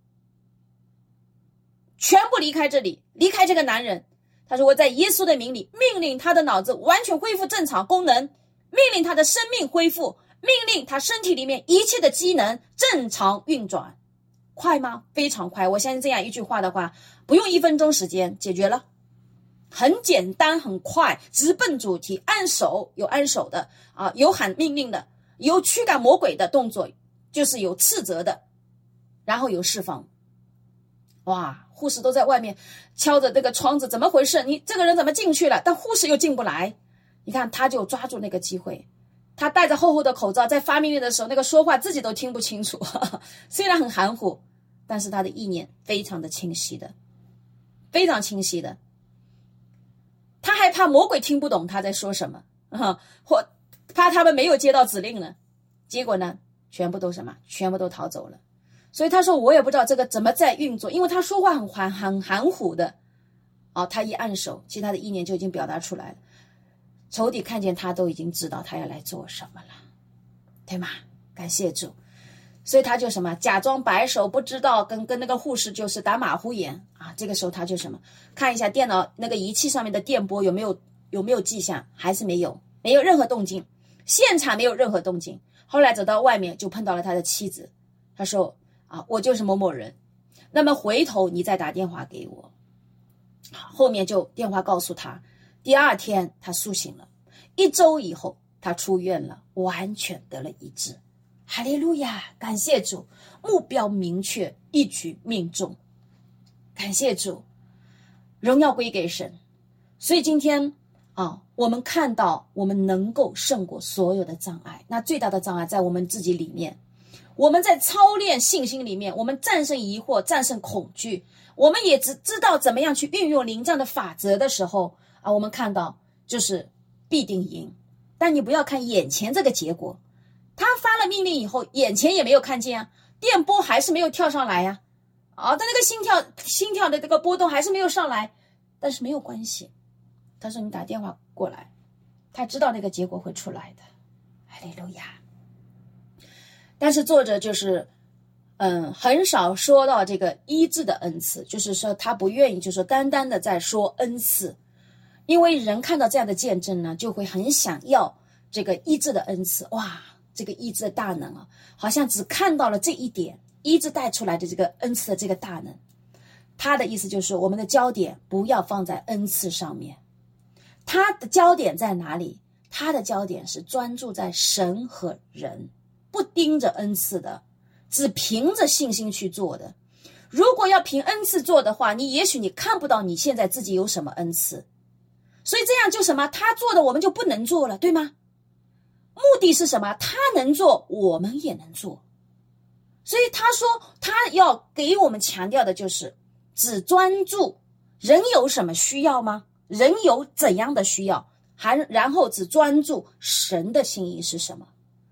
全部离开这里，离开这个男人。他说我在耶稣的名里命令他的脑子完全恢复正常功能，命令他的生命恢复，命令他身体里面一切的机能正常运转。快吗？非常快。我相信这样一句话的话，不用一分钟时间解决了，很简单很快，直奔主题。按手有按手的啊，有喊命令的，有驱赶魔鬼的动作，就是有斥责的，然后有释放。哇，护士都在外面敲着这个窗子，怎么回事？你这个人怎么进去了？但护士又进不来。你看，他就抓住那个机会，他戴着厚厚的口罩，在发命令的时候，那个说话自己都听不清楚，呵呵，虽然很含糊，但是他的意念非常的清晰的，非常清晰的。他还怕魔鬼听不懂他在说什么，啊，或怕他们没有接到指令呢。结果呢，全部都什么？全部都逃走了。所以他说我也不知道这个怎么在运作，因为他说话很含很含糊的。哦，他一按手，其他的意念就已经表达出来了。仇敌看见他都已经知道他要来做什么了，对吗？感谢主。所以他就什么假装摆手，不知道跟跟那个护士就是打马虎眼啊。这个时候他就什么看一下电脑那个仪器上面的电波有没有有没有迹象，还是没有，没有任何动静，现场没有任何动静。后来走到外面就碰到了他的妻子，他说啊，我就是某某人，那么回头你再打电话给我。后面就电话告诉他，第二天他苏醒了，一周以后他出院了，完全得了医治。哈利路亚，感谢主，目标明确，一举命中。感谢主，荣耀归给神。所以今天啊，我们看到我们能够胜过所有的障碍，那最大的障碍在我们自己里面。我们在操练信心里面，我们战胜疑惑，战胜恐惧，我们也只知道怎么样去运用灵这样的法则的时候啊，我们看到就是必定赢。但你不要看眼前这个结果，他发了命令以后，眼前也没有看见啊，电波还是没有跳上来呀，啊，但那个心跳心跳的这个波动还是没有上来，但是没有关系。他说你打电话过来，他知道那个结果会出来的。哈利路亚。但是作者就是嗯，很少说到这个医治的恩赐，就是说他不愿意，就是说单单的在说恩赐，因为人看到这样的见证呢，就会很想要这个医治的恩赐。哇，这个医治的大能啊，好像只看到了这一点，医治带出来的这个恩赐的这个大能。他的意思就是我们的焦点不要放在恩赐上面，他的焦点在哪里？他的焦点是专注在神和人，不盯着恩赐的，只凭着信心去做的。如果要凭恩赐做的话，你也许你看不到你现在自己有什么恩赐，所以这样就什么，他做的我们就不能做了，对吗？目的是什么？他能做我们也能做。所以他说他要给我们强调的就是只专注人有什么需要吗？人有怎样的需要，还然后只专注神的心意是什么。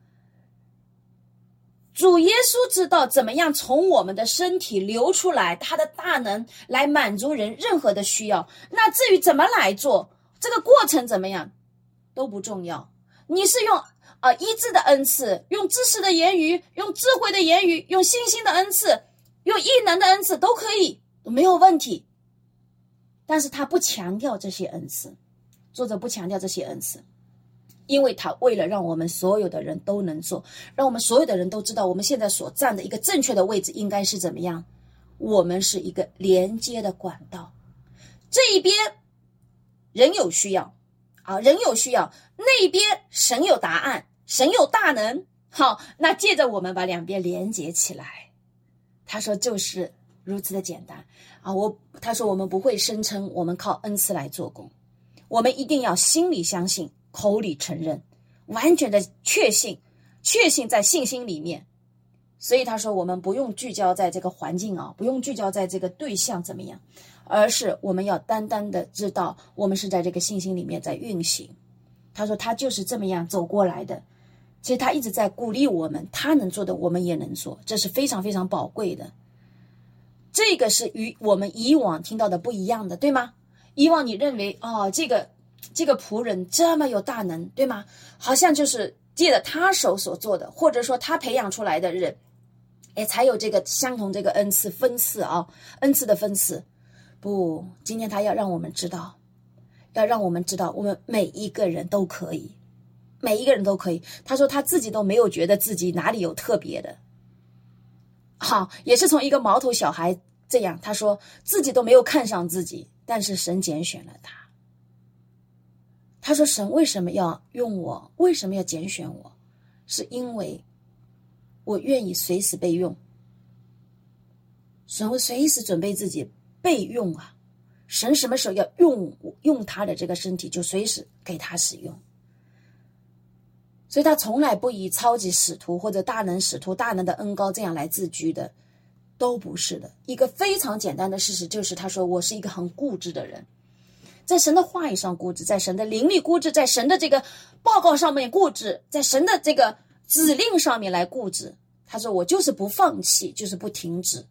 主耶稣知道怎么样从我们的身体流出来他的大能来满足人任何的需要，那至于怎么来做，这个过程怎么样都不重要。你是用啊、呃、医治的恩赐，用知识的言语，用智慧的言语，用信心的恩赐，用异能的恩赐都可以，都没有问题。但是他不强调这些恩赐，作者不强调这些恩赐，因为他为了让我们所有的人都能做，让我们所有的人都知道我们现在所站的一个正确的位置应该是怎么样。我们是一个连接的管道，这一边人有需要啊，人有需要，那一边神有答案，神有大能。好，那借着我们把两边连接起来。他说就是如此的简单啊！我他说我们不会声称我们靠恩赐来做工，我们一定要心里相信，口里承认，完全的确信，确信在信心里面。所以他说我们不用聚焦在这个环境啊，不用聚焦在这个对象怎么样，而是我们要单单的知道我们是在这个信心里面在运行。他说他就是这么样走过来的。其实他一直在鼓励我们，他能做的我们也能做，这是非常非常宝贵的。这个是与我们以往听到的不一样的，对吗？以往你认为哦，这个这个仆人这么有大能，对吗？好像就是借着他手所做的，或者说他培养出来的人，哎，才有这个相同这个恩赐分赐啊，恩赐的分赐。不，今天他要让我们知道，要让我们知道，我们每一个人都可以，每一个人都可以。他说他自己都没有觉得自己哪里有特别的。好，也是从一个毛头小孩这样，他说自己都没有看上自己，但是神拣选了他。他说神为什么要用我，为什么要拣选我，是因为我愿意随时被用。神会随时准备自己备用啊，神什么时候要用用他的这个身体，就随时给他使用。所以他从来不以超级使徒或者大能使徒、大能的恩膏这样来自居的，都不是的。一个非常简单的事实就是他说我是一个很固执的人，在神的话语上固执，在神的灵里固执，在神的这个报告上面固执，在神的这个指令上面来固执。他说我就是不放弃，就是不停止，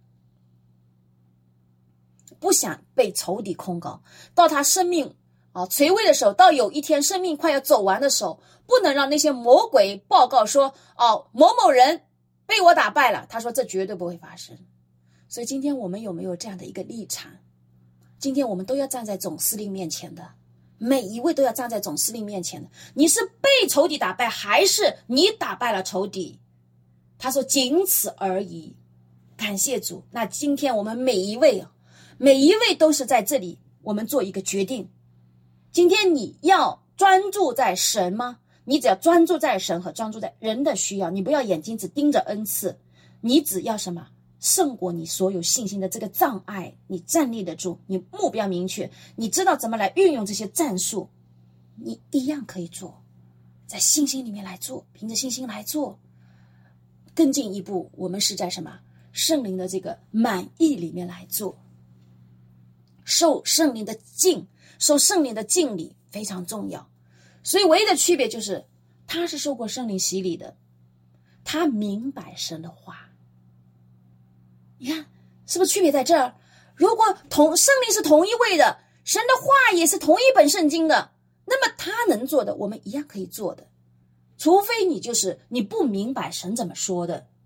不想被仇敌控告。到他生命啊垂危的时候，到有一天生命快要走完的时候，不能让那些魔鬼报告说哦某某人被我打败了。他说这绝对不会发生。所以今天我们有没有这样的一个立场？今天我们都要站在总司令面前的，每一位都要站在总司令面前的。你是被仇敌打败，还是你打败了仇敌？他说仅此而已。感谢主。那今天我们每一位啊，每一位都是在这里，我们做一个决定。今天你要专注在神吗？你只要专注在神和专注在人的需要，你不要眼睛只盯着恩赐，你只要什么？胜过你所有信心的这个障碍，你站立得住，你目标明确，你知道怎么来运用这些战术，你一样可以做，在信心里面来做，凭着信心来做。更进一步，我们是在什么？圣灵的这个满意里面来做，受圣灵的敬，受圣灵的敬礼非常重要。所以唯一的区别就是他是受过圣灵洗礼的，他明白神的话。你看是不是区别在这儿？如果同圣灵是同一位的，神的话也是同一本圣经的，那么他能做的我们一样可以做的，除非你就是你不明白神怎么说的。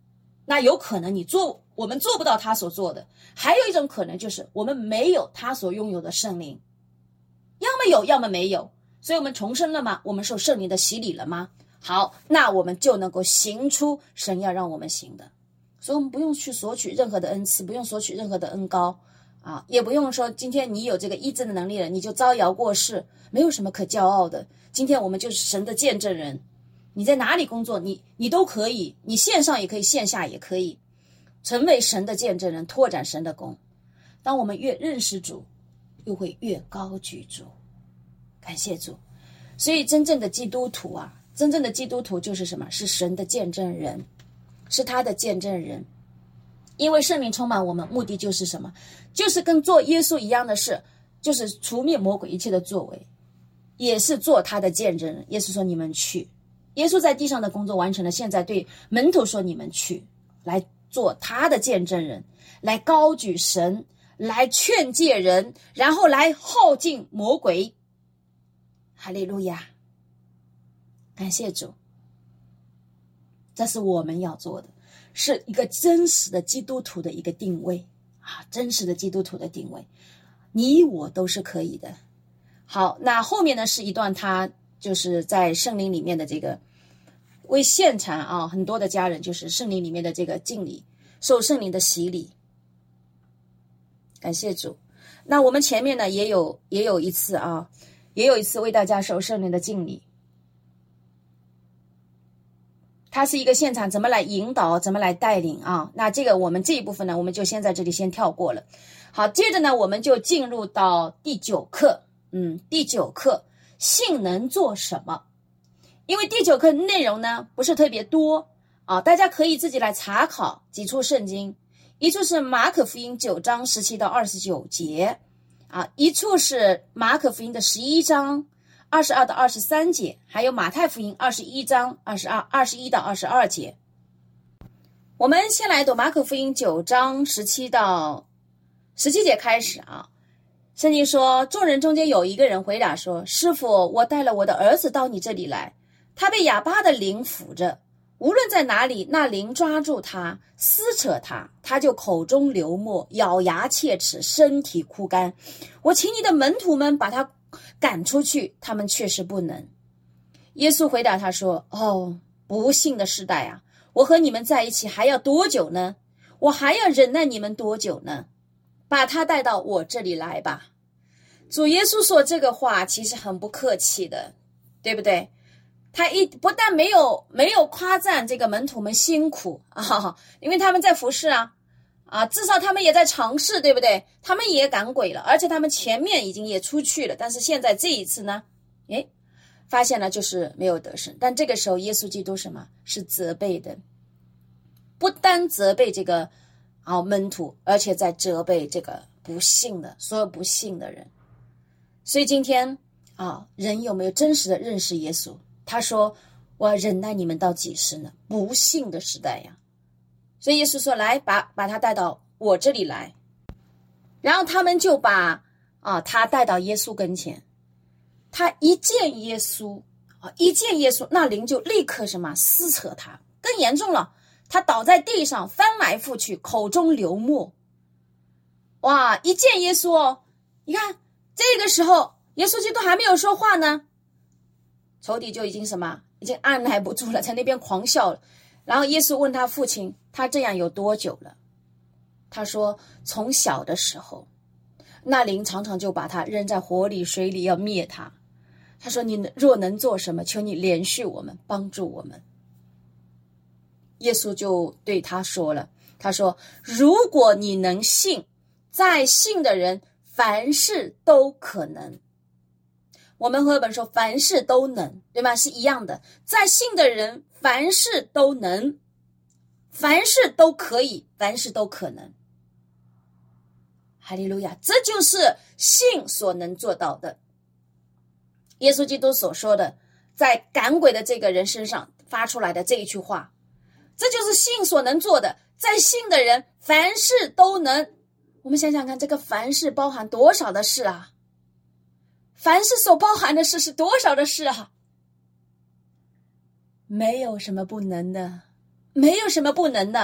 那有可能你做我们做不到他所做的。还有一种可能就是我们没有他所拥有的圣灵，要么有要么没有。所以我们重生了吗？我们受圣灵的洗礼了吗？好，那我们就能够行出神要让我们行的。所以我们不用去索取任何的恩赐，不用索取任何的恩膏啊，也不用说今天你有这个医治的能力了，你就招摇过市，没有什么可骄傲的。今天我们就是神的见证人，你在哪里工作，你你都可以，你线上也可以，线下也可以，成为神的见证人，拓展神的功。当我们越认识主，又会越高举主。感谢主。所以真正的基督徒啊，真正的基督徒就是什么？是神的见证人，是他的见证人。因为圣灵充满我们，目的就是什么？就是跟做耶稣一样的事，就是除灭魔鬼一切的作为，也是做他的见证人。耶稣说你们去，耶稣在地上的工作完成了，现在对门徒说你们去，来做他的见证人，来高举神，来劝诫人，然后来耗尽魔鬼。哈利路亚，感谢主。这是我们要做的，是一个真实的基督徒的一个定位啊，真实的基督徒的定位，你我都是可以的。好，那后面呢是一段他就是在圣灵里面的这个为现场啊，很多的家人就是圣灵里面的这个敬礼，受圣灵的洗礼。感谢主。那我们前面呢也有也有一次啊，也有一次为大家受圣灵的敬礼。它是一个现场，怎么来引导，怎么来带领啊？那这个我们这一部分呢，我们就先在这里先跳过了。好，接着呢，我们就进入到第九课。嗯，第九课，信能做什么？因为第九课内容呢不是特别多啊，大家可以自己来查考几处圣经。一处是马可福音九章十七到二十九节啊，一处是马可福音的十一章二十二到二十三节，还有马太福音二十一章二十二、二十一到二十二节。我们先来读马可福音九章十七到十七节开始啊。圣经说，众人中间有一个人回答说，师父，我带了我的儿子到你这里来，他被哑巴的灵附着，无论在哪里，那灵抓住他，撕扯他，他就口中流沫，咬牙切齿，身体枯干。我请你的门徒们把他赶出去，他们确实不能。耶稣回答他说，哦，不幸的世代啊，我和你们在一起还要多久呢？我还要忍耐你们多久呢？把他带到我这里来吧。主耶稣说这个话其实很不客气的，对不对？他一不但没有没有夸赞这个门徒们辛苦啊，因为他们在服侍啊啊，至少他们也在尝试，对不对？他们也赶鬼了，而且他们前面已经也出去了，但是现在这一次呢，诶，发现了就是没有得胜。但这个时候耶稣基督什么？是责备的，不单责备这个啊门徒，而且在责备这个不信的所有不信的人。所以今天啊，人有没有真实的认识耶稣？他说，我要忍耐你们到几时呢？不信的时代呀。所以耶稣说，来把把他带到我这里来。然后他们就把啊他带到耶稣跟前。他一见耶稣啊，一见耶稣，那灵就立刻什么撕扯他，更严重了，他倒在地上翻来覆去，口中流沫。哇，一见耶稣哦，你看这个时候耶稣基督还没有说话呢，仇敌就已经什么已经按耐不住了，在那边狂笑了。然后耶稣问他父亲，他这样有多久了？他说，从小的时候，那灵常常就把他扔在火里水里，要灭他。他说，你若能做什么，求你怜恤我们，帮助我们。耶稣就对他说了，他说，如果你能信，在信的人凡事都可能。我们和合本说凡事都能，对吗？是一样的，在信的人凡事都能，凡事都可以，凡事都可能。哈利路亚，这就是信所能做到的。耶稣基督所说的，在赶鬼的这个人身上发出来的这一句话，这就是信所能做的，在信的人凡事都能。我们想想看，这个凡事包含多少的事啊？凡事所包含的事是多少的事啊？没有什么不能的，没有什么不能的。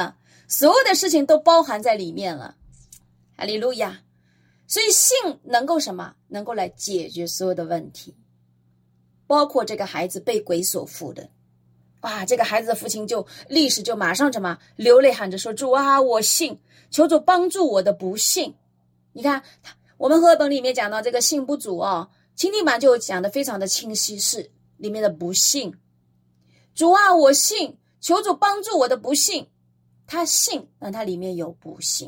所有的事情都包含在里面了。哈利路亚！所以信能够什么？能够来解决所有的问题，包括这个孩子被鬼所附的。哇，这个孩子的父亲就立时就马上什么流泪喊着说：主啊，我信，求主帮助我的不信。你看我们和合本里面讲到这个信不足哦，钦定版就讲得非常的清晰，是里面的不信。主啊，我信，求主帮助我的不信。他信，但他里面有不信。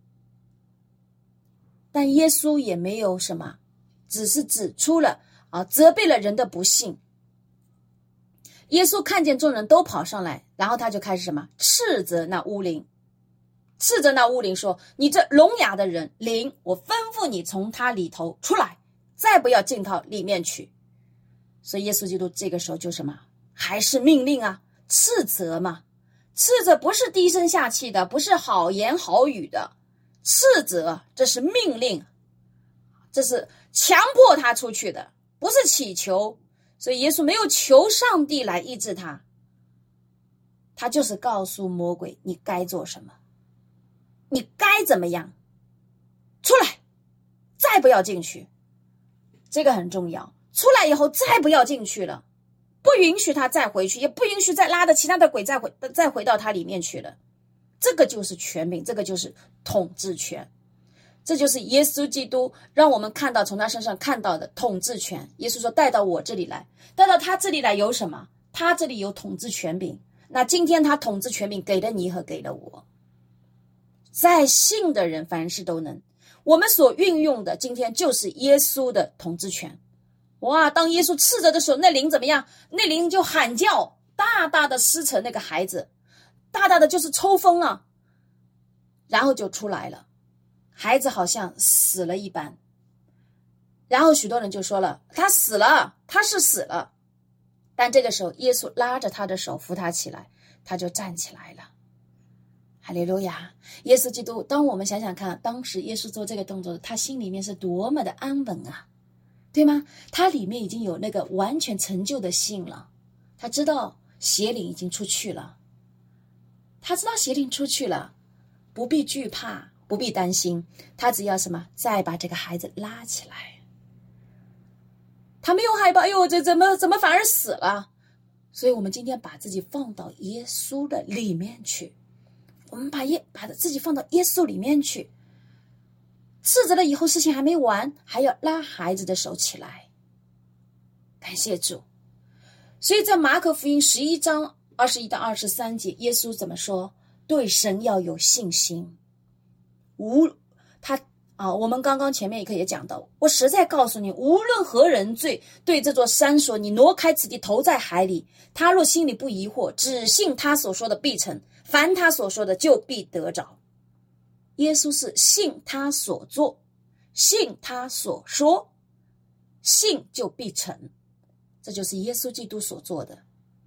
但耶稣也没有什么，只是指出了啊，责备了人的不信。耶稣看见众人都跑上来，然后他就开始什么？斥责那污灵，斥责那污灵说：你这聋哑的人，灵，我吩咐你从他里头出来，再不要进到里面去。所以耶稣基督这个时候就什么？还是命令啊，斥责嘛。斥责不是低声下气的，不是好言好语的，斥责这是命令，这是强迫他出去的，不是祈求。所以耶稣没有求上帝来医治他，他就是告诉魔鬼你该做什么，你该怎么样，出来，再不要进去。这个很重要，出来以后再不要进去了，不允许他再回去，也不允许再拉着其他的鬼再回再回到他里面去了。这个就是权柄，这个就是统治权，这就是耶稣基督让我们看到，从他身上看到的统治权。耶稣说带到我这里来，带到他这里来有什么？他这里有统治权柄。那今天他统治权柄给了你和给了我，在信的人凡事都能。我们所运用的今天就是耶稣的统治权。哇，当耶稣斥责的时候，那灵怎么样？那灵就喊叫，大大的撕扯那个孩子，大大的就是抽风了，然后就出来了，孩子好像死了一般。然后许多人就说了，他死了，他是死了。但这个时候耶稣拉着他的手扶他起来，他就站起来了。哈利路亚！耶稣基督，当我们想想看，当时耶稣做这个动作，他心里面是多么的安稳啊，对吗？他里面已经有那个完全成就的信了，他知道邪灵已经出去了，他知道邪灵出去了，不必惧怕，不必担心，他只要什么？再把这个孩子拉起来。他没有害怕，哎呦，这怎么怎么反而死了？所以我们今天把自己放到耶稣的里面去，我们把耶把自己放到耶稣里面去，斥责了以后事情还没完，还要拉孩子的手起来。感谢主。所以在马可福音十一章二十一到二十三节，耶稣怎么说？对神要有信心。无他啊，我们刚刚前面也可以讲到，我实在告诉你，无论何人罪，对这座山说，你挪开此地，投在海里，他若心里不疑惑，只信他所说的必成，凡他所说的就必得着。耶稣是信他所做，信他所说，信就必成，这就是耶稣基督所做的。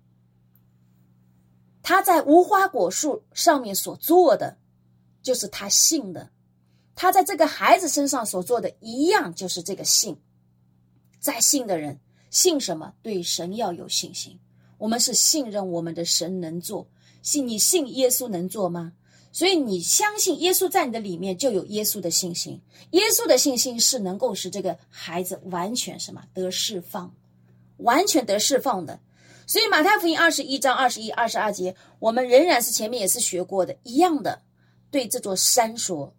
他在无花果树上面所做的，就是他信的。他在这个孩子身上所做的一样，就是这个信。在信的人，信什么？对神要有信心。我们是信任我们的神能做。信你信耶稣能做吗？所以你相信耶稣在你的里面，就有耶稣的信心。耶稣的信心是能够使这个孩子完全什么？得释放，完全得释放的。所以马太福音二十一章二十一、二十二节，我们仍然是前面也是学过的一样的，对这座山说，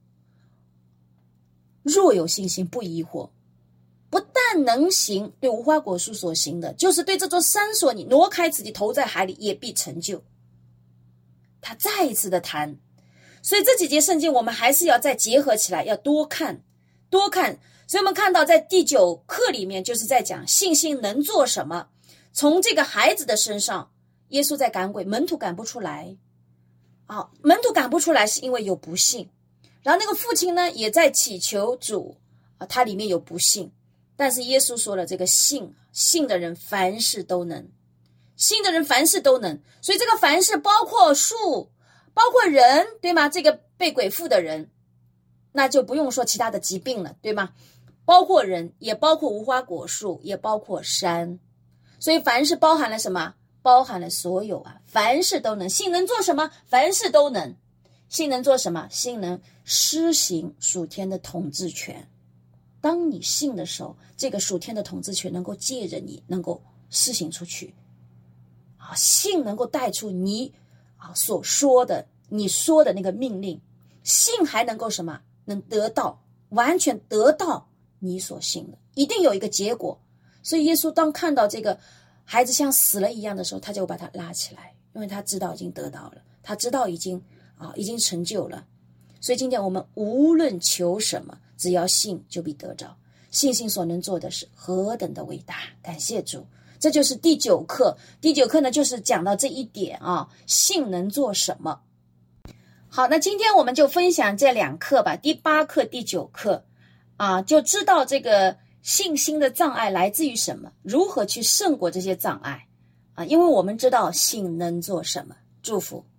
若有信心不疑惑，不但能行对无花果树所行的，就是对这座山说，你挪开此地，投在海里，也必成就。他再一次的谈，所以这几节圣经我们还是要再结合起来，要多看多看。所以我们看到在第九课里面就是在讲信心能做什么。从这个孩子的身上，耶稣在赶鬼，门徒赶不出来啊，门徒赶不出来是因为有不信。然后那个父亲呢也在祈求主啊，他里面有不信，但是耶稣说了，这个信信的人凡事都能，信的人凡事都能。所以这个凡事包括树，包括人，对吗？这个被鬼附的人，那就不用说其他的疾病了，对吗？包括人，也包括无花果树，也包括山。所以凡事包含了什么？包含了所有啊，凡事都能。信能做什么？凡事都能。 信能做什么？信能施行属天的统治权。当你信的时候，这个属天的统治权能够借着你能够施行出去啊，信能够带出你啊所说的你说的那个命令，信还能够什么？能得到完全得到你所信的，一定有一个结果。所以耶稣当看到这个孩子像死了一样的时候，他就把他拉起来，因为他知道已经得到了，他知道已经啊已经成就了。所以今天我们无论求什么，只要信就必得着。信心所能做的是何等的伟大，感谢主。这就是第九课。第九课呢，就是讲到这一点啊，信能做什么。好，那今天我们就分享这两课吧，第八课、第九课啊，就知道这个信心的障碍来自于什么，如何去胜过这些障碍啊，因为我们知道信能做什么。祝福。